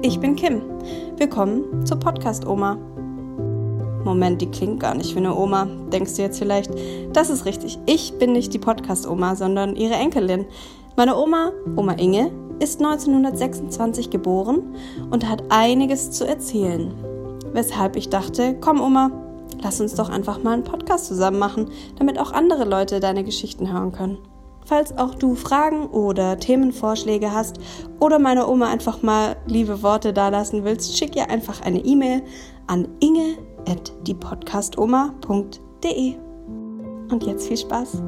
Ich bin Kim. Willkommen zur Podcast-Oma. Moment, die klingt gar nicht wie eine Oma, denkst du jetzt vielleicht. Das ist richtig. Ich bin nicht die Podcast-Oma, sondern ihre Enkelin. Meine Oma, Oma Inge, ist 1926 geboren und hat einiges zu erzählen. Weshalb ich dachte, komm Oma, lass uns doch einfach mal einen Podcast zusammen machen, damit auch andere Leute deine Geschichten hören können. Falls auch du Fragen oder Themenvorschläge hast oder meiner Oma einfach mal liebe Worte dalassen willst, schick ihr einfach eine E-Mail an inge@diepodcastoma.de. Und jetzt viel Spaß!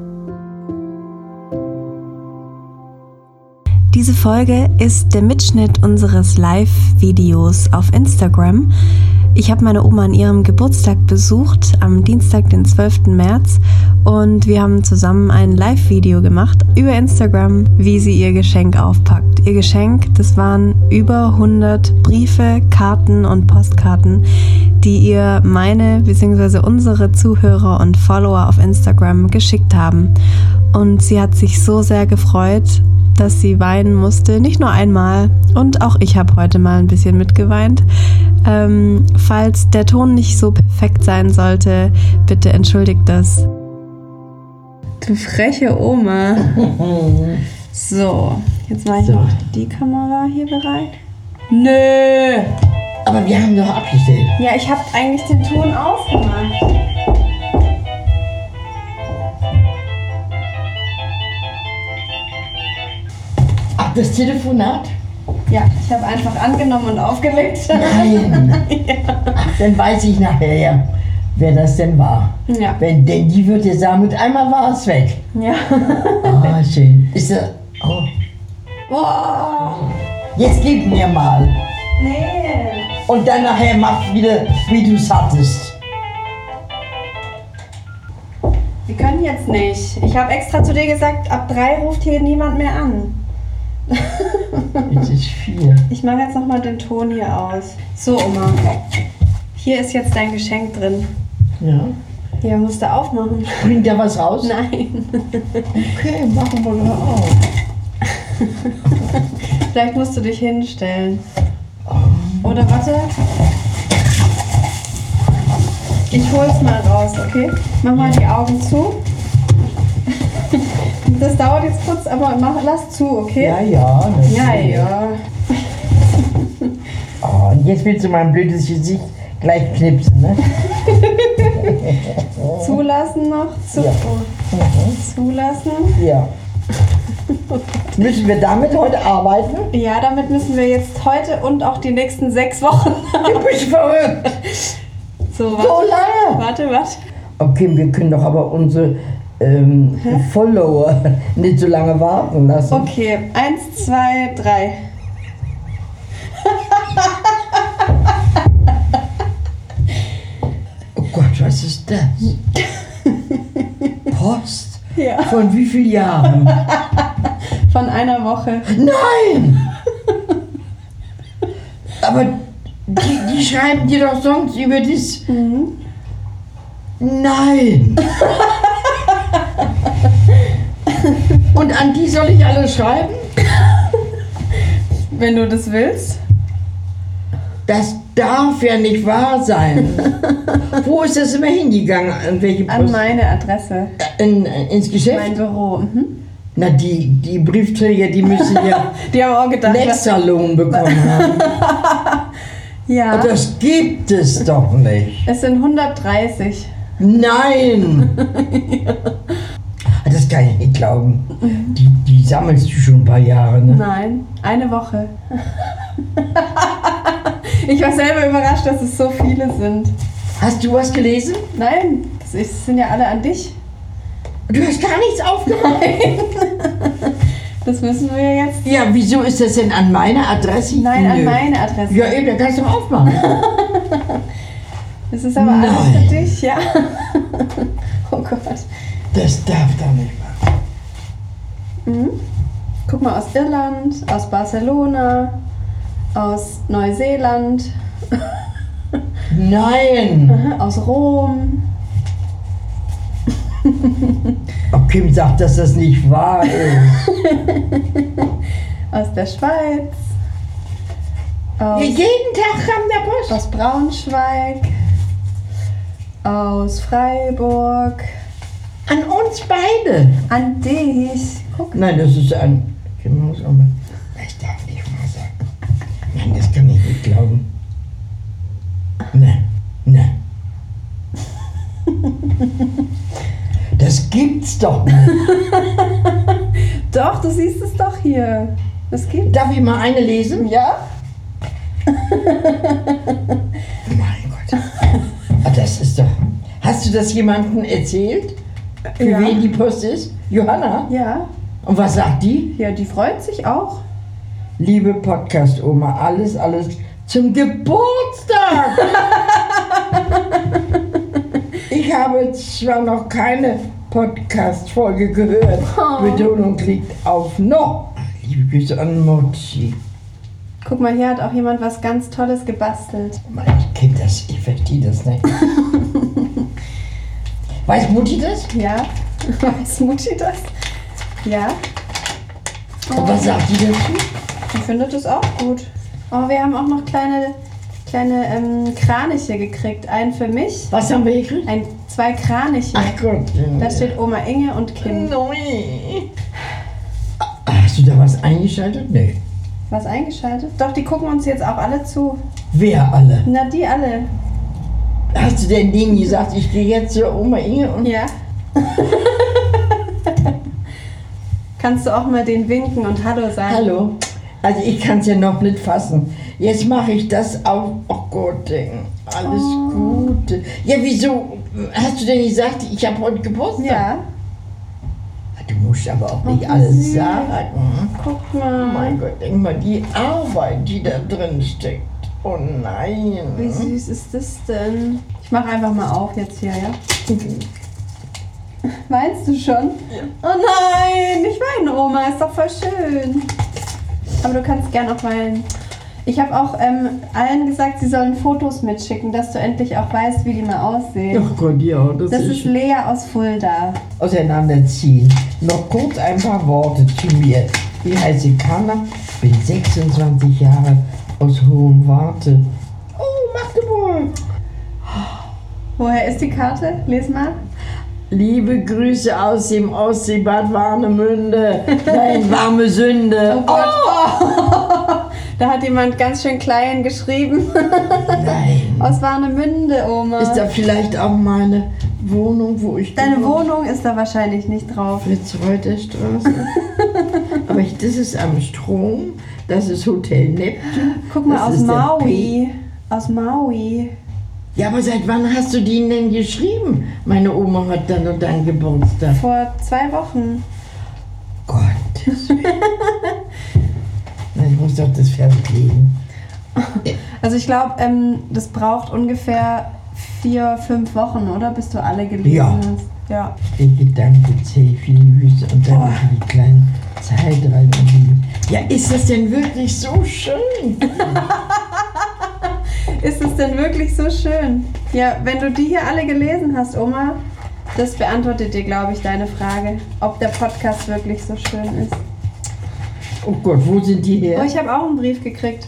Diese Folge ist der Mitschnitt unseres Live-Videos auf Instagram. Ich habe meine Oma an ihrem Geburtstag besucht, am Dienstag, den 12. März. Und wir haben zusammen ein Live-Video gemacht über Instagram, wie sie ihr Geschenk aufpackt. Ihr Geschenk, das waren über 100 Briefe, Karten und Postkarten, die ihr meine bzw. unsere Zuhörer und Follower auf Instagram geschickt haben. Und sie hat sich so sehr gefreut, dass sie weinen musste, nicht nur einmal. Und auch ich habe heute mal ein bisschen mitgeweint. Falls der Ton nicht so perfekt sein sollte, bitte entschuldigt das. Du freche Oma. So, jetzt mache ich noch die Kamera hier bereit. Nö! Aber wir haben doch abgestellt. Ja, ich habe eigentlich den Ton aufgemacht. Ach, das Telefonat? Ja, ich habe einfach angenommen und aufgelegt. Nein. Ja. Ach, dann weiß ich nachher, wer das denn war. Ja. Denn die wird jetzt sagen, mit einmal war es weg. Ja. Ah, schön. Ist er... Oh. Boah. Jetzt gib mir mal. Nee. Und dann nachher mach wieder, wie du es hattest. Wir können jetzt nicht. Ich habe extra zu dir gesagt, ab 3 ruft hier niemand mehr an. Jetzt ist 4. Ich mache jetzt nochmal den Ton hier aus. So, Oma. Hier ist jetzt dein Geschenk drin. Ja. Hier musst du aufmachen. Bringt da was raus? Nein. Okay, machen wir doch auf. Vielleicht musst du dich hinstellen. Oder warte. Ich hol's mal raus, okay? Mach mal die Augen zu. Das dauert jetzt kurz, aber lass zu, okay? Ja, ja. Ja, ja. Oh, und jetzt willst du mein blödes Gesicht gleich knipsen, ne? Zulassen noch. Ja. Zulassen. Ja. Müssen wir damit heute arbeiten? Ja, damit müssen wir jetzt heute und auch die nächsten 6 Wochen. Du bist verrückt. So, warte. So lange? Warte. Okay, wir können doch aber unsere Follower nicht so lange warten lassen. Okay, 1, 2, 3. Oh Gott, was ist das? Post? Ja. Von wie vielen Jahren? Von einer Woche. Nein! Aber die schreiben dir doch sonst über das... Mhm. Nein! Und an die soll ich alle schreiben? Wenn du das willst. Das darf ja nicht wahr sein. Wo ist das immer hingegangen? An welche Post? An meine Adresse. Ins Geschäft? Mein Büro. Mhm. Na, die Briefträger, die müssen ja Die haben auch gedacht, einen Extralohn bekommen haben. ja. Und das gibt es doch nicht. Es sind 130. Nein! Das kann ich nicht glauben. Die sammelst du schon ein paar Jahre, ne? Nein, eine Woche. Ich war selber überrascht, dass es so viele sind. Hast du was gelesen? Nein, das sind ja alle an dich. Du hast gar nichts aufgemacht. Das müssen wir jetzt. Ja, wieso ist das denn an meine Adresse? Nein, an Nö. meine Adresse. Ja, eben, da kannst du aufmachen. Das ist aber alles Nein. für dich, ja. Oh Gott. Das darf doch nicht wahr. Mhm. Guck mal, aus Irland, aus Barcelona, aus Neuseeland, Nein! aus Rom. Oh, Kim sagt, dass das nicht wahr ist. Aus der Schweiz, Jeden Tag kam der Post. Aus Braunschweig, aus Freiburg. An uns beide. An dich. Guck. Nein, das ist an... Ich muss auch mal... Ich darf nicht mal sagen. Nein, das kann ich nicht glauben. Nein. Das gibt's doch nicht. Doch, du siehst es doch hier. Das gibt. Darf ich mal eine lesen? Ja? Mein Gott. Das ist doch... Hast du das jemandem erzählt? Für Ja. wen die Post ist? Johanna? Ja. Und was sagt die? Ja, die freut sich auch. Liebe Podcast-Oma, alles zum Geburtstag! Ich habe zwar noch keine Podcast-Folge gehört. Oh. Betonung liegt auf noch. Liebe Grüße an Mochi. Guck mal, hier hat auch jemand was ganz Tolles gebastelt. Ich kenn das, ich verstehe das nicht. Weiß Mutti das? Ja? Weiß Mutti das? Ja? Und was sagt die dazu? Ich finde das auch gut. Oh, wir haben auch noch kleine Kraniche gekriegt. Einen für mich, Was haben wir gekriegt? 2 Kraniche. Ach Gott. Da steht Oma Inge und Kim. Nein. Hast du da was eingeschaltet? Nee. Was eingeschaltet? Doch, die gucken uns jetzt auch alle zu. Wer alle? Na, die alle. Hast du denn denen gesagt, ich gehe jetzt zur Oma Inge und... Ja. Kannst du auch mal den winken und Hallo sagen? Hallo. Also ich kann es ja noch nicht fassen. Jetzt mache ich das auf. Oh Gott, alles Gute. Ja, wieso? Hast du denn gesagt, ich habe heute Geburtstag? Ja. Du musst aber auch nicht Ach, alles süß. sagen. Guck Oh mal. mein Gott, denk mal, die Arbeit, die da drin steckt. Oh nein. Wie süß ist das denn? Ich mache einfach mal auf jetzt hier, ja? Weinst du schon? Ja. Oh nein, nicht weinen, Oma, ist doch voll schön. Aber du kannst gern auch weinen. Ich habe auch allen gesagt, sie sollen Fotos mitschicken, dass du endlich auch weißt, wie die mal aussehen. Oh Gott, ja, Das ist Lea aus Fulda. auseinanderziehen. Noch kurz ein paar Worte zu mir. Ich heiße Carla, bin 26 Jahre aus Hohenwarte. Oh, Magdeburg. Woher ist die Karte? Les mal. Liebe Grüße aus dem Ostseebad Warnemünde. Nein, warme Sünde. Oh Gott. Oh. Da hat jemand ganz schön klein geschrieben. Nein. Aus Warnemünde, Oma. Ist da vielleicht auch meine Wohnung, wo ich Deine gewohnt- Wohnung ist da wahrscheinlich nicht drauf. Fritz-Reuter-Straße. Aber das ist am Strom. Das ist Hotel Neptun. Guck mal, Das aus ist der Maui. Aus Maui. Ja, aber seit wann hast du den denn geschrieben? Meine Oma hat dann und dann Geburtstag. Vor 2 Wochen. Gottes Willen. Na, ich muss doch das fertig lesen. Also ich glaube, das braucht ungefähr 4-5 Wochen, oder? Bis du alle gelesen Ja. hast. Ja. Der Gedanke zählt für die Wüste und dann für die kleinen Zeitreisen. Ja, ist das denn wirklich so schön? Ist es denn wirklich so schön? Ja, wenn du die hier alle gelesen hast, Oma, das beantwortet dir, glaube ich, deine Frage, ob der Podcast wirklich so schön ist. Oh Gott, wo sind die her? Oh, ich habe auch einen Brief gekriegt.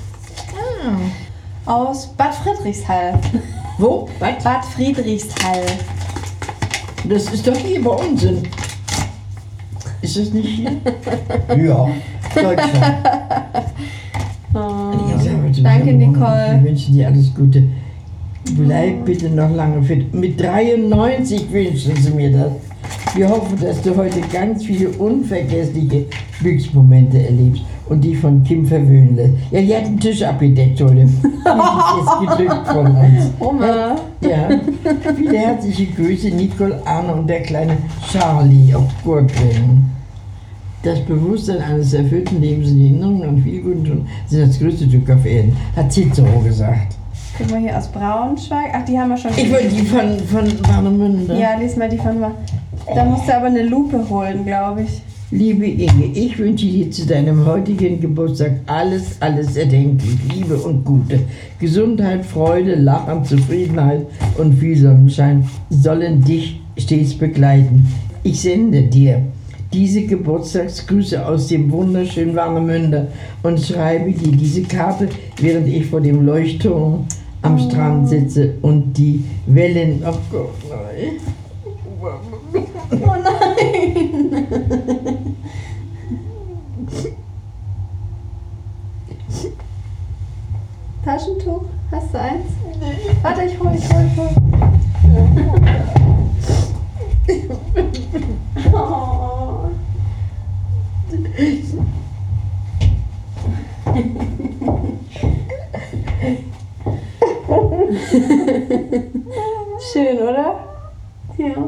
Aus Bad Friedrichshall. Wo? Was? Bad Friedrichshall. Das ist doch hier bei uns. Ist das nicht hier? Ja, Deutschland. Oh. Danke, Nicole. Wir wünschen dir alles Gute. Bleib bitte noch lange fit. Mit 93 wünschen sie mir das. Wir hoffen, dass du heute ganz viele unvergessliche Glücksmomente erlebst und dich von Kim verwöhnen lässt. Ja, die hat den Tisch abgedeckt heute. Die ist gedrückt von uns. Oma. Ja, viele herzliche Grüße, Nicole, Arne und der kleine Charlie. Oh Gott, das Bewusstsein eines erfüllten Lebens in Erinnerungen und viel Guten tun sind das größte Glück auf Erden, hat Cicero gesagt. Guck mal hier aus Braunschweig. Ach, die haben wir schon. Ich wollte die von Warnemünde. Ja, lies mal die von. Da musst du aber eine Lupe holen, glaube ich. Liebe Inge, ich wünsche dir zu deinem heutigen Geburtstag alles erdenklich, Liebe und Gute. Gesundheit, Freude, Lachen, Zufriedenheit und viel Sonnenschein sollen dich stets begleiten. Ich sende dir diese Geburtstagsgrüße aus dem wunderschönen Warnemünde und schreibe dir diese Karte, während ich vor dem Leuchtturm am Strand sitze und die Wellen... Oh Gott, nein. Oh nein! Taschentuch? Hast du eins? Nee. Warte, ich hol. Oh. Schön, oder? Ja.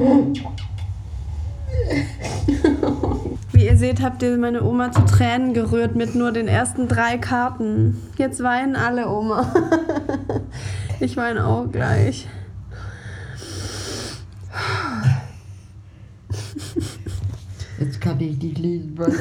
Wie ihr seht, habt ihr meine Oma zu Tränen gerührt mit nur den ersten 3 Karten. Jetzt weinen alle, Oma. Ich weine auch gleich. Jetzt kann ich nicht lesen, weil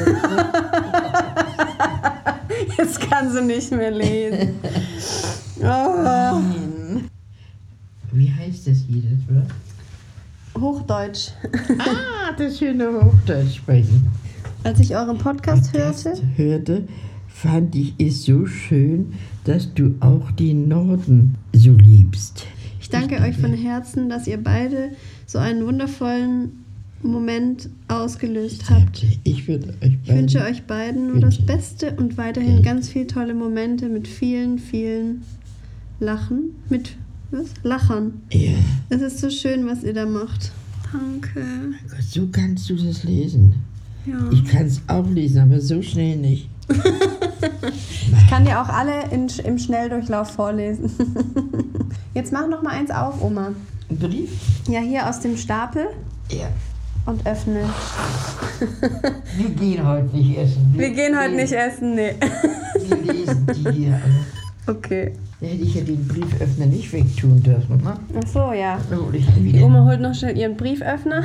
Jetzt kann sie nicht mehr lesen. Oh. Nein. Wie heißt das jedes Wort? Hochdeutsch. Das schöne Hochdeutsch sprechen. Als ich euren Podcast hörte, fand ich es so schön, dass du auch den Norden so liebst. Ich danke euch von Herzen, dass ihr beide so einen wundervollen Moment ausgelöst habt. Ich wünsche euch beiden nur das Beste und weiterhin ganz viele tolle Momente mit vielen, vielen Lachen. Mit was? Lachern. Ja. Es ist so schön, was ihr da macht. Danke. So kannst du das lesen. Ja. Ich kann es auch lesen, aber so schnell nicht. Ich kann dir auch alle im Schnelldurchlauf vorlesen. Jetzt mach noch mal eins auf, Oma. Ein Brief? Ja, hier aus dem Stapel. Ja. Und öffne. Wir gehen heute nicht essen. Wir gehen heute nicht essen, nee. Wir lesen die hier alle. Okay. Da hätte ich ja den Brieföffner nicht wegtun dürfen, ne? Ach so, ja. Dann hol ich ihn wieder. Die Oma holt noch schnell ihren Brieföffner.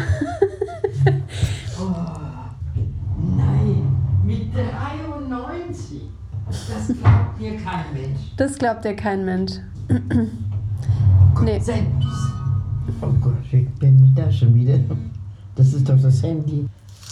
Oh, nein, mit 93. Das glaubt mir kein Mensch. Das glaubt dir kein Mensch. Oh Gott, Nee. Oh Gott, ich bin da schon wieder. Das ist doch das Handy.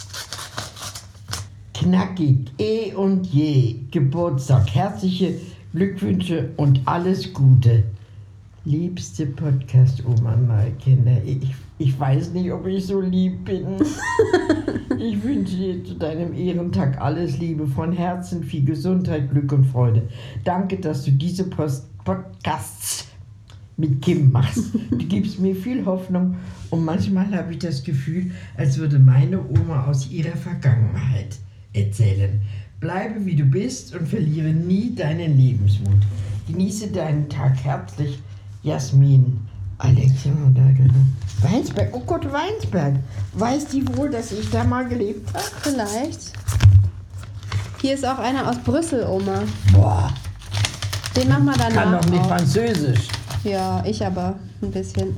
Knackig, und je, Geburtstag, herzliche Glückwünsche und alles Gute. Liebste Podcast-Oma Maikinder, ich weiß nicht, ob ich so lieb bin. Ich wünsche dir zu deinem Ehrentag alles Liebe, von Herzen viel Gesundheit, Glück und Freude. Danke, dass du diese Podcasts mit Kim machst. Du gibst mir viel Hoffnung und manchmal habe ich das Gefühl, als würde meine Oma aus ihrer Vergangenheit erzählen. Bleibe wie du bist und verliere nie deinen Lebensmut. Genieße deinen Tag herzlich, Jasmin. Alexander. Weinsberg, oh Gott, Weinsberg. Weiß die wohl, dass ich da mal gelebt habe? Vielleicht. Hier ist auch einer aus Brüssel, Oma. Boah, Den machen wir danach. kann doch nicht auch. Französisch. Ja, ich aber ein bisschen.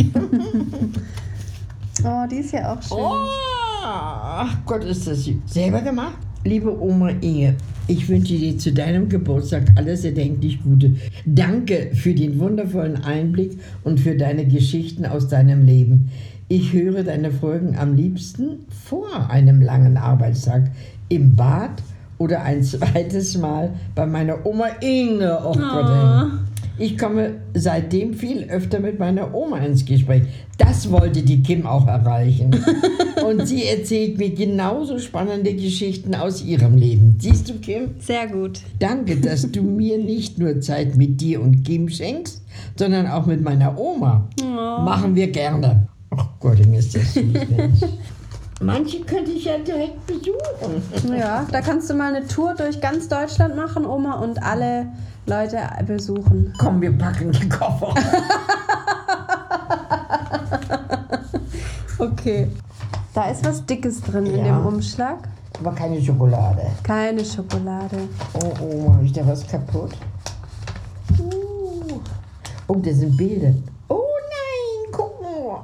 Oh, die ist ja auch schön. Oh, ach Gott, ist das süß. Selber gemacht? Liebe Oma Inge, ich wünsche dir zu deinem Geburtstag alles erdenklich Gute. Danke für den wundervollen Einblick und für deine Geschichten aus deinem Leben. Ich höre deine Folgen am liebsten vor einem langen Arbeitstag im Bad oder ein zweites Mal bei meiner Oma Inge. Oh Gott, ich komme seitdem viel öfter mit meiner Oma ins Gespräch. Das wollte die Kim auch erreichen. Und sie erzählt mir genauso spannende Geschichten aus ihrem Leben. Siehst du, Kim? Sehr gut. Danke, dass du mir nicht nur Zeit mit dir und Kim schenkst, sondern auch mit meiner Oma. Oh. Machen wir gerne. Ach Gott, ist das süß, Mensch. Manche könnte ich ja direkt besuchen. Ja, da kannst du mal eine Tour durch ganz Deutschland machen, Oma, und alle Leute besuchen. Komm, wir packen die Koffer. Okay. Da ist was Dickes drin in Ja. dem Umschlag. Aber keine Schokolade. Keine Schokolade. Oh, habe ich da was kaputt? Oh, das sind Bilder. Oh nein, guck mal.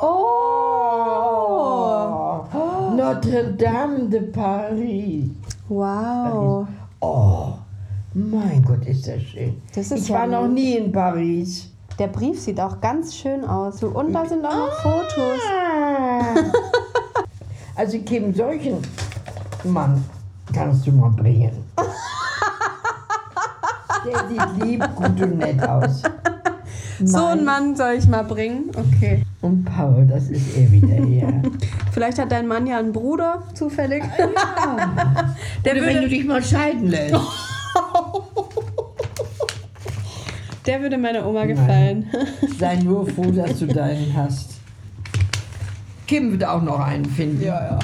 Oh. Notre Dame de Paris. Wow. Oh, mein Gott, ist das schön. Das ist ich ja war noch lieb. nie in Paris. Der Brief sieht auch ganz schön aus. Und da sind auch noch Fotos. Also Kim, solchen Mann kannst du mal bringen. Der sieht lieb, gut und nett aus. So einen Mann soll ich mal bringen? Okay. Und Paul, das ist er wieder, ja. Vielleicht hat dein Mann ja einen Bruder, zufällig. Ja. Der Oder wenn du dich mal scheiden lässt. Der würde meiner Oma gefallen. Sei nur froh, dass du deinen hast. Kim wird auch noch einen finden. Ja.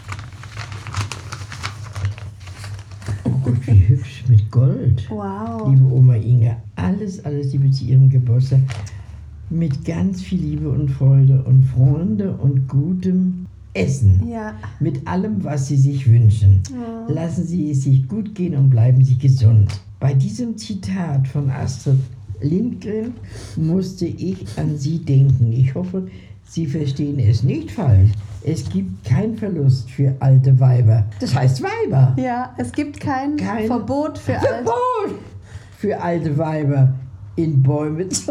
Oh Gott, wie hübsch mit Gold. Wow. Liebe Oma Inge, alles Liebe zu ihrem Geburtstag. Mit ganz viel Liebe und Freude und Freunde und gutem Essen. Ja. Mit allem, was Sie sich wünschen. Ja. Lassen Sie es sich gut gehen und bleiben Sie gesund. Bei diesem Zitat von Astrid Lindgren musste ich an Sie denken. Ich hoffe, Sie verstehen es nicht falsch. Es gibt keinen Verlust für alte Weiber. Das heißt Weiber. Ja, es gibt kein Verbot für Verbot für alte Weiber in Bäume zu.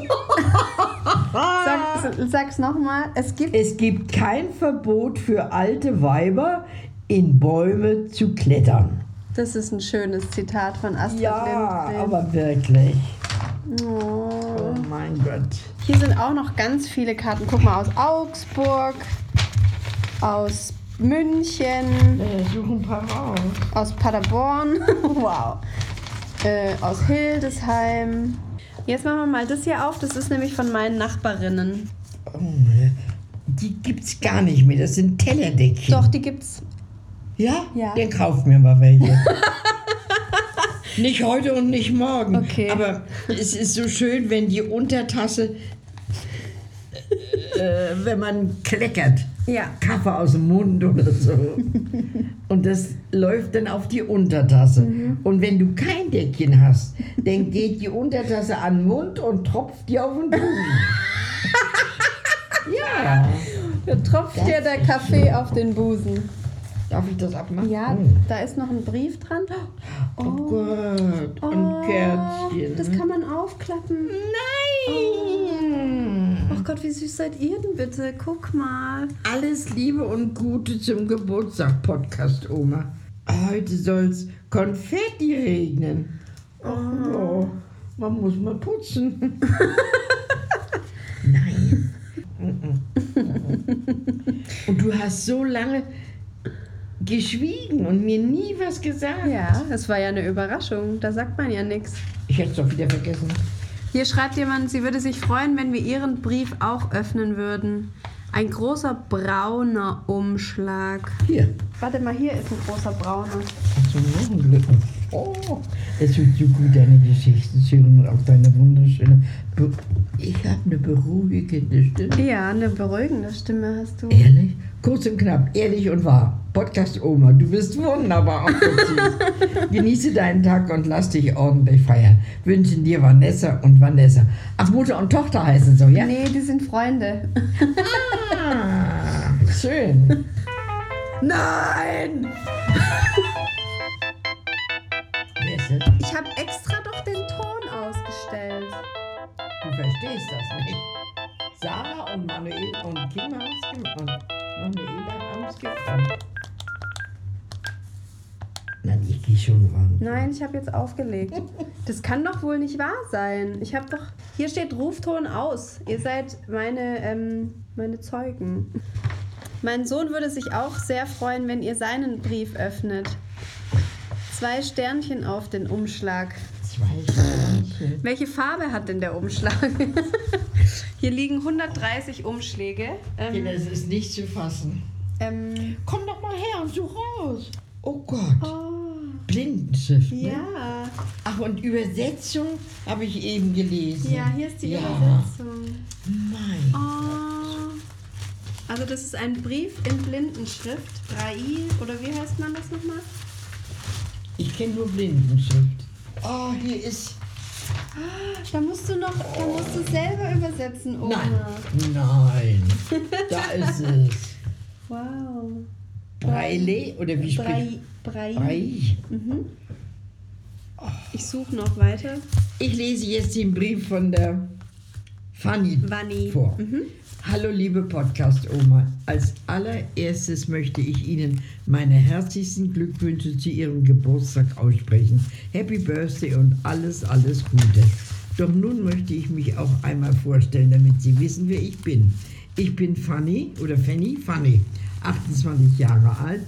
Sag's nochmal. Es gibt kein Verbot für alte Weiber in Bäume zu klettern. Das ist ein schönes Zitat von Astrid Ja, Lindgren. aber wirklich. Oh. Oh mein Gott. Hier sind auch noch ganz viele Karten. Guck mal, aus Augsburg, aus München, Such ein paar raus. aus Paderborn, wow, aus Hildesheim. Jetzt machen wir mal das hier auf. Das ist nämlich von meinen Nachbarinnen. Oh, die gibt's gar nicht mehr. Das sind Tellerdeckchen. Doch, die gibt's. Ja? Ja. Dann kauf mir mal welche. Nicht heute und nicht morgen. Okay. Aber es ist so schön, wenn die Untertasse, wenn man kleckert. Ja. Kaffee aus dem Mund oder so. Und das läuft dann auf die Untertasse. Und wenn du kein Deckchen hast, dann geht die Untertasse an den Mund und tropft dir auf den Busen. Ja. Da tropft dir der Kaffee auf den Busen. Darf ich das abmachen? Ja, da ist noch ein Brief dran. Oh Gott, ein Kerzchen. Das kann man aufklappen. Nein! Oh Gott, wie süß seid ihr denn bitte? Guck mal. Alles Liebe und Gute zum Geburtstag, Podcast Oma. Heute soll's Konfetti regnen. Oh, man muss mal putzen. Nein. Und du hast so lange geschwiegen und mir nie was gesagt. Ja, es war ja eine Überraschung. Da sagt man ja nichts. Ich hätte es doch wieder vergessen. Hier schreibt jemand, sie würde sich freuen, wenn wir ihren Brief auch öffnen würden. Ein großer brauner Umschlag. Hier. Warte mal, hier ist ein großer brauner. Hast du noch ein Glück? Oh, es wird so gut, deine Geschichten zu hören und auch deine wunderschöne... Ich habe eine beruhigende Stimme. Ja, eine beruhigende Stimme hast du. Ehrlich? Kurz und knapp, ehrlich und wahr. Podcast Oma, du bist wunderbar und so süß. Genieße deinen Tag und lass dich ordentlich feiern. Wünschen dir Vanessa und Vanessa. Ach, Mutter und Tochter heißen so, ja? Nee, die sind Freunde. Ah, schön. Nein! Wer ist das? Ich habe extra doch den Ton ausgestellt. Du verstehst das nicht. Sarah und Manuel und Kim haben es gemacht. Und Manuela haben es gemacht. Nein, ich gehe schon ran. Nein, ich habe jetzt aufgelegt. Das kann doch wohl nicht wahr sein. Ich habe doch... Hier steht Rufton aus. Ihr seid meine Zeugen. Mein Sohn würde sich auch sehr freuen, wenn ihr seinen Brief öffnet. 2 Sternchen auf den Umschlag. 2 Sternchen. Welche Farbe hat denn der Umschlag? Hier liegen 130 Umschläge. Das ist nicht zu fassen. Komm doch mal her und such raus. Oh Gott. Oh, Blindenschrift, ne? ja. Ach, und Übersetzung habe ich eben gelesen. Ja, hier ist die Ja. Übersetzung. Mein. Oh. Also das ist ein Brief in Blindenschrift. Braille, oder wie heißt man das nochmal? Ich kenne nur Blindenschrift. Oh, hier ist... Da musst du selber übersetzen, Oma. Nein. Da ist es. Wow. Braille, oder wie spricht... Braille. Mhm. Ich suche noch weiter. Ich lese jetzt den Brief von der Fanny vor. Hallo liebe Podcast-Oma, als allererstes möchte ich Ihnen meine herzlichsten Glückwünsche zu Ihrem Geburtstag aussprechen. Happy Birthday und alles Gute. Doch nun möchte ich mich auch einmal vorstellen, damit Sie wissen, wer ich bin. Ich bin Fanny, 28 Jahre alt,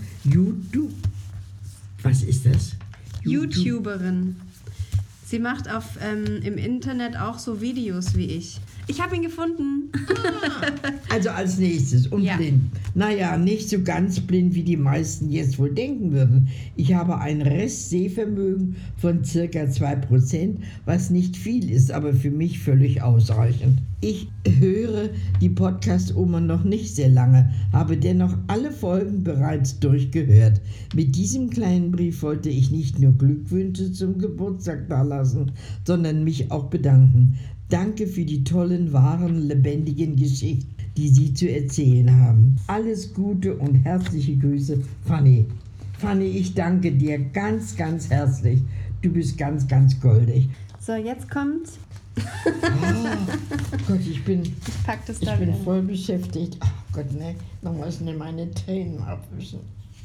Was ist das? YouTuberin. Sie macht im Internet auch so Videos wie ich. Ich habe ihn gefunden. Also als nächstes, blind. Naja, nicht so ganz blind, wie die meisten jetzt wohl denken würden. Ich habe ein Restsehvermögen von ca. 2%, was nicht viel ist, aber für mich völlig ausreichend. Ich höre die Podcast-Oma noch nicht sehr lange, habe dennoch alle Folgen bereits durchgehört. Mit diesem kleinen Brief wollte ich nicht nur Glückwünsche zum Geburtstag dalassen, sondern mich auch bedanken. Danke für die tollen, wahren, lebendigen Geschichten, die Sie zu erzählen haben. Alles Gute und herzliche Grüße, Fanny. Fanny, ich danke dir ganz, ganz herzlich. Du bist ganz, ganz goldig. So, jetzt kommt... Oh Gott, ich bin voll beschäftigt. Oh Gott, ne, nochmal schnell meine Tränen abwischen.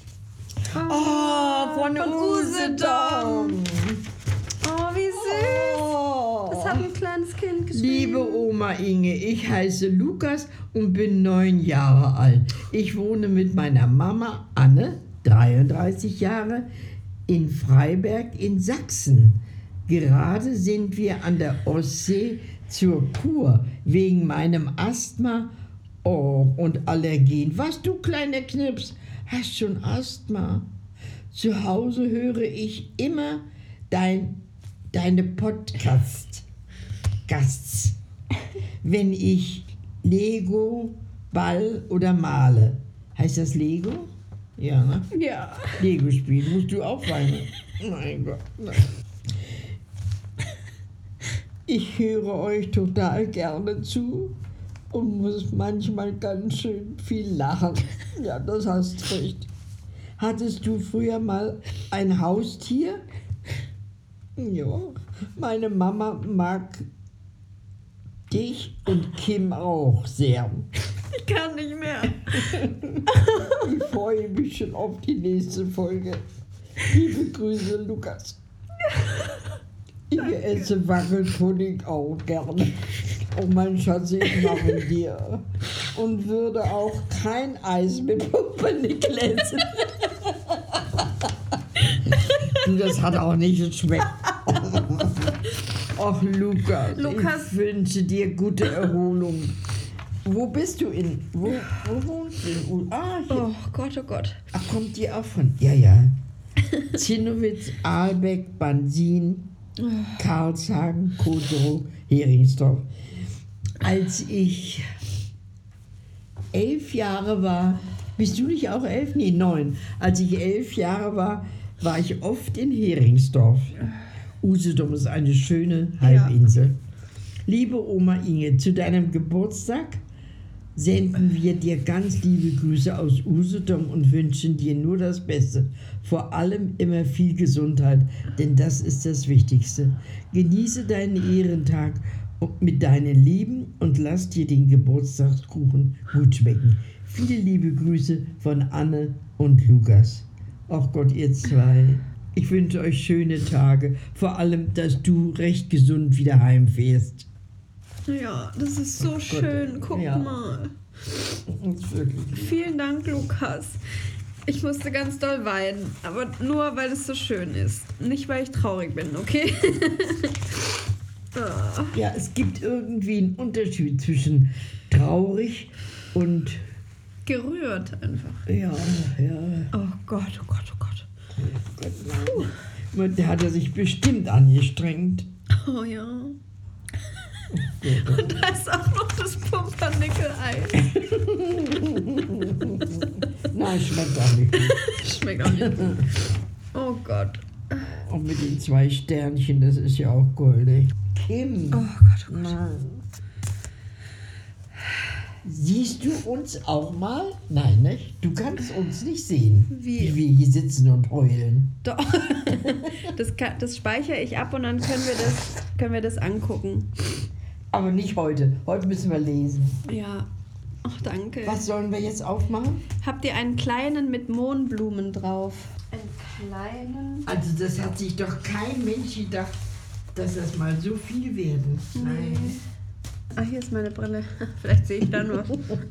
Von Usedom. Oh, wie süß. Das hat ein kleines Kind geschrieben. Liebe Oma Inge, ich heiße Lukas und bin 9 Jahre alt. Ich wohne mit meiner Mama Anne, 33 Jahre, in Freiberg in Sachsen. Gerade sind wir an der Ostsee zur Kur wegen meinem Asthma und Allergien. Was, du kleiner Knips, hast schon Asthma? Zu Hause höre ich immer deine Podcasts, wenn ich Lego, Ball oder male. Heißt das Lego? Ja, ne? Ja. Lego spielen. Musst du auch weinen? Mein Gott. Nein. Ich höre euch total gerne zu und muss manchmal ganz schön viel lachen. Ja, das hast recht. Hattest du früher mal ein Haustier? Ja, meine Mama mag dich und Kim auch sehr. Ich kann nicht mehr. Ich freue mich schon auf die nächste Folge. Liebe Grüße, Lukas. Ich esse Wackelpudding auch gerne. Oh mein Schatz, ich mache dir. Und würde auch kein Eis mit Pumpernickel essen. Das hat auch nicht geschmeckt. Ach, Lukas, ich wünsche dir gute Erholung. Wo bist du wo wohnst du in hier. Oh Gott, oh Gott. Ach, kommt die auch von? Ja. Zinnowitz, Ahlbeck, Bansin, Karlshagen, Koserow, Heringsdorf. Als ich 11 Jahre war, bist du nicht auch 11? Nee, 9. Als ich 11 Jahre war ich oft in Heringsdorf. Usedom ist eine schöne Halbinsel. Ja. Liebe Oma Inge, zu deinem Geburtstag senden wir dir ganz liebe Grüße aus Usedom und wünschen dir nur das Beste. Vor allem immer viel Gesundheit, denn das ist das Wichtigste. Genieße deinen Ehrentag mit deinen Lieben und lass dir den Geburtstagskuchen gut schmecken. Viele liebe Grüße von Anne und Lukas. Ach Gott, ihr zwei. Ich wünsche euch schöne Tage. Vor allem, dass du recht gesund wieder heimfährst. Ja, das ist so schön. Guck mal. Vielen Dank, Lukas. Ich musste ganz doll weinen, aber nur, weil es so schön ist. Nicht, weil ich traurig bin, okay? Ja, es gibt irgendwie einen Unterschied zwischen traurig und... gerührt einfach. Ja. Oh Gott, oh Gott, oh Gott. Da hat er sich bestimmt angestrengt. Oh ja. Und da ist auch noch das Pumpernickel-Eis. Nein, schmeckt auch nicht gut. Schmeckt auch nicht gut. Oh Gott. Und mit den 2 Sternchen, das ist ja auch goldig. Kim. Oh Gott, oh Gott. Nein. Siehst du uns auch mal? Nein, nicht? Du kannst uns nicht sehen, wie wir hier sitzen und heulen. Doch. Das speichere ich ab und dann können wir das angucken. Aber nicht heute. Heute müssen wir lesen. Ja. Ach, danke. Was sollen wir jetzt aufmachen? Habt ihr einen kleinen mit Mohnblumen drauf? Einen kleinen? Also das hat sich doch kein Mensch gedacht, dass das mal so viel werden. Nein. Ah, hier ist meine Brille. Vielleicht sehe ich da nur.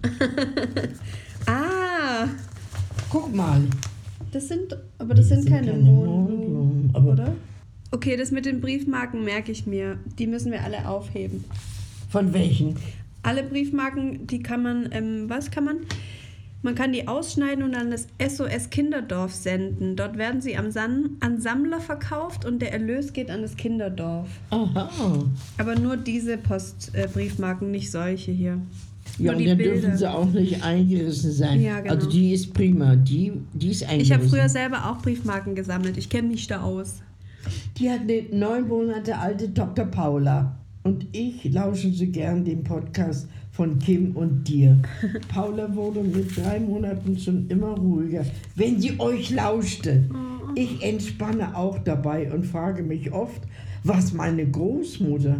Ah, Guck mal. das sind keine Mohnblumen, aber oder? Okay, das mit den Briefmarken merke ich mir. Die müssen wir alle aufheben. von welchen? Alle Briefmarken, die kann man, man kann die ausschneiden und an das SOS Kinderdorf senden. Dort werden sie an Sammler verkauft und der Erlös geht an das Kinderdorf. Aha. Aber nur diese Briefmarken, nicht solche hier. Ja, Nur und die dann Bilder. dürfen sie auch nicht eingerissen sein. Ja, genau. Also die ist prima, die ist eingerissen. Ich habe früher selber auch Briefmarken gesammelt. Ich kenne mich da aus. Die hat eine 9 Monate alte Tochter Paula. Und ich lausche so gern dem Podcast von Kim und dir. Paula wurde mit 3 Monaten schon immer ruhiger, wenn sie euch lauschte. Ich entspanne auch dabei und frage mich oft, was meine Großmutter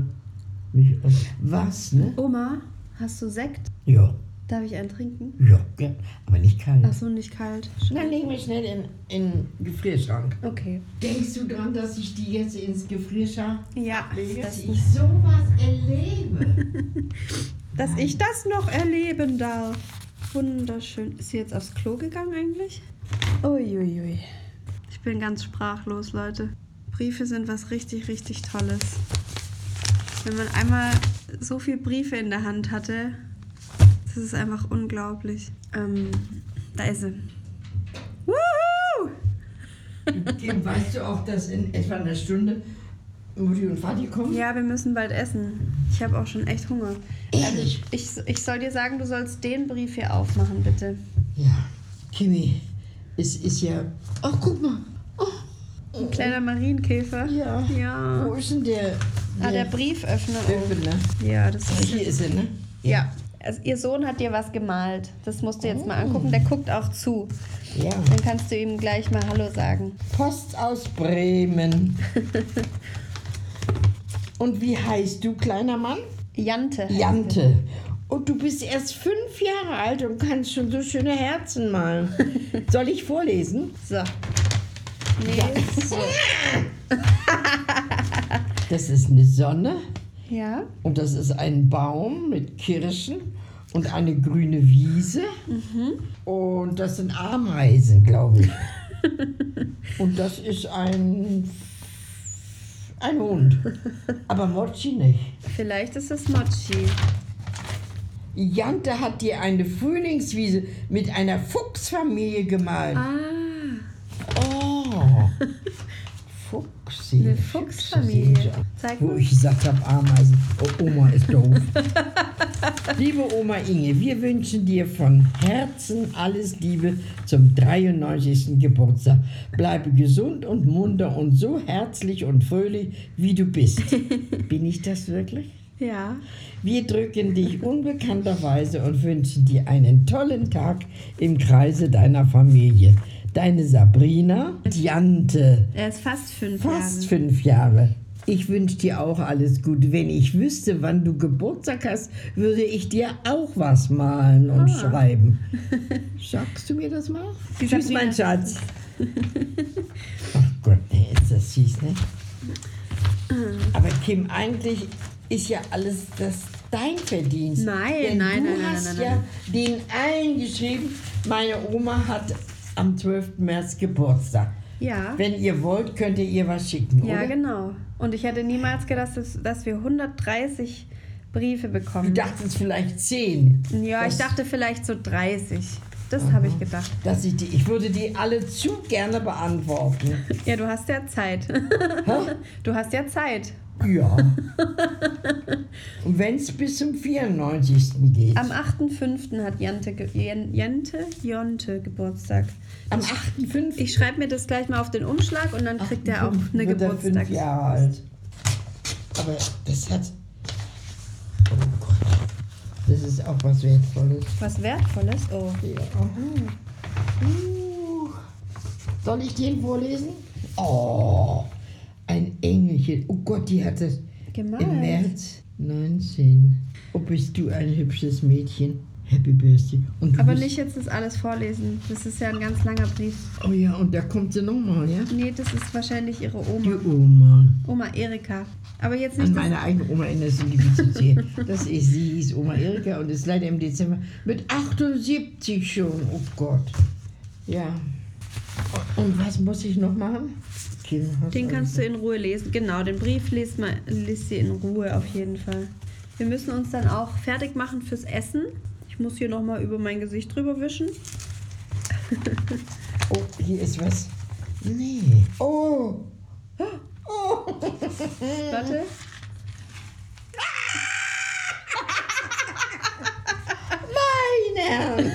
ne? Oma, hast du Sekt? Ja, Darf ich einen trinken? ja, gern, aber nicht kalt. Ach so, nicht kalt. Dann legen wir schnell in den Gefrierschrank. Okay. Denkst du dran, dass ich die jetzt ins Gefrierschrank Ja, lege? dass Dass ich sowas erlebe. dass ich das noch erleben darf. Wunderschön. Ist sie jetzt aufs Klo gegangen eigentlich? Uiuiui. Ich bin ganz sprachlos, Leute. Briefe sind was richtig, richtig Tolles. Wenn man einmal so viele Briefe in der Hand hatte, das ist einfach unglaublich. Da ist sie. Woohoo! Kim, weißt du auch, dass in etwa einer Stunde Mutti und Vati kommen? Ja, wir müssen bald essen. Ich habe auch schon echt Hunger. Ehrlich? Ich soll dir sagen, du sollst den Brief hier aufmachen, bitte. Ja, Kimi, es ist ja... Ach, guck mal. Ein kleiner Marienkäfer. Ja. Ja. Wo ist denn der... Der Brieföffner. Oh. Öffner? Ja, das ist... Hier ist er, ne? Ja. Also, ihr Sohn hat dir was gemalt. Das musst du jetzt mal angucken. Der guckt auch zu. Ja. Dann kannst du ihm gleich mal Hallo sagen. Post aus Bremen. Und wie heißt du, kleiner Mann? Jante. Jante. Und du bist erst 5 Jahre alt und kannst schon so schöne Herzen malen. Soll ich vorlesen? So. Nee, so. Das ist eine Sonne Ja. und das ist ein Baum mit Kirschen und eine grüne Wiese. Und das sind Ameisen, glaube ich. Und das ist ein Hund. Aber Mochi nicht. Vielleicht ist es Mochi. Jante hat dir eine Frühlingswiese mit einer Fuchsfamilie gemalt. Ah. Oh. Fuchsi. Eine Fuchsfamilie. Zeig Wo mal. ich gesagt habe, Ameisen. Oh, Oma ist doof. Liebe Oma Inge, wir wünschen dir von Herzen alles Liebe zum 93. Geburtstag. Bleibe gesund und munter und so herzlich und fröhlich, wie du bist. Bin ich das wirklich? Ja. Wir drücken dich unbekannterweise und wünschen dir einen tollen Tag im Kreise deiner Familie. Deine Sabrina, Jante, Er ist fast 5 fast Jahre. 5 Jahre. Ich wünsche dir auch alles Gute. Wenn ich wüsste, wann du Geburtstag hast, würde ich dir auch was malen und schreiben. Sagst du mir das mal? Die Tschüss, Sabrina. mein Schatz. Ach Gott, nee, ist das süß, ne? Aber Kim, eigentlich ist ja alles dein Verdienst. Nein, Denn nein, du nein, nein, hast nein, ja nein. den allen geschrieben, meine Oma hat am 12. März Geburtstag. Ja. Wenn ihr wollt, könnt ihr ihr was schicken, Ja, oder? genau. Und ich hätte niemals gedacht, dass wir 130 Briefe Du bekommen. dachtest vielleicht 10. Ja, ich dachte vielleicht so 30. Das habe ich gedacht. Dass ich würde die alle zu gerne beantworten. Ja, du hast ja Zeit. Du hast ja Zeit. Ja. Und wenn es bis zum 94. geht. Am 8.5. hat Jonte Geburtstag. Am 8.5. Ich schreibe mir das gleich mal auf den Umschlag und dann kriegt er auch eine wird er 5 Geburtstags. Jahre alt. Aber das hat... Oh Gott. Das ist auch was Wertvolles. Was Wertvolles? Oh. Ja. Soll ich den vorlesen? Oh, ein Engelchen. Oh Gott, die hat das Gemalt. im März. 19. Oh, bist du ein hübsches Mädchen. Happy Birthday. Und du Aber bist, nicht jetzt das alles vorlesen. Das ist ja ein ganz langer Brief. Oh ja, und da kommt sie nochmal, ja? Nee, das ist wahrscheinlich ihre Die Oma. Oma. Oma Erika. Aber jetzt An nicht meine eigene Oma erinnerst du die zu sehr. Das ist sie, ist Oma Erika und ist leider im Dezember mit 78 schon. Oh Gott. Ja. Und was muss ich noch machen? Den kannst du in Ruhe lesen. Genau, den Brief liest sie in Ruhe auf jeden Fall. Wir müssen uns dann auch fertig machen fürs Essen. Ich muss hier nochmal über mein Gesicht drüber wischen. Oh, hier ist was. Nee. Oh. Oh. Warte. Meine.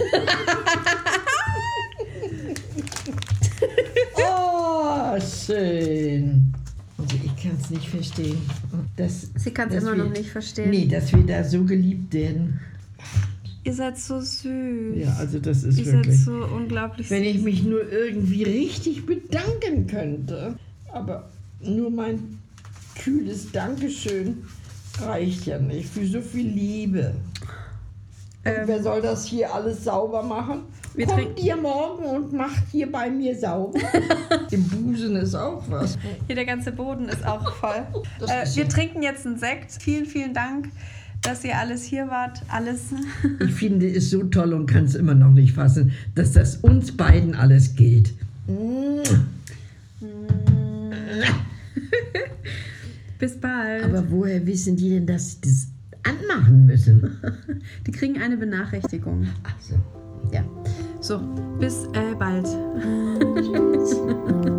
Oh, schön. Also ich kann es nicht verstehen. Sie kann es immer noch nicht verstehen. Nee, dass wir da so geliebt werden. Ihr seid so süß. Ja, also das ist Ihr wirklich... seid so unglaublich Wenn süß. ich mich nur irgendwie richtig bedanken könnte. Aber nur mein kühles Dankeschön reicht ja nicht für so viel Liebe. Und wer soll das hier alles sauber machen? Kommt ihr morgen und macht hier bei mir sauber? Im Busen ist auch was. Hier der ganze Boden ist auch voll. Wir trinken jetzt einen Sekt. Vielen, vielen Dank, dass ihr alles hier wart. Alles. Ich finde es so toll und kann es immer noch nicht fassen, dass das uns beiden alles gilt. Bis bald. Aber woher wissen die denn, dass sie das anmachen müssen? Die kriegen eine Benachrichtigung. Ach so. Ja. So, bis bald. Tschüss.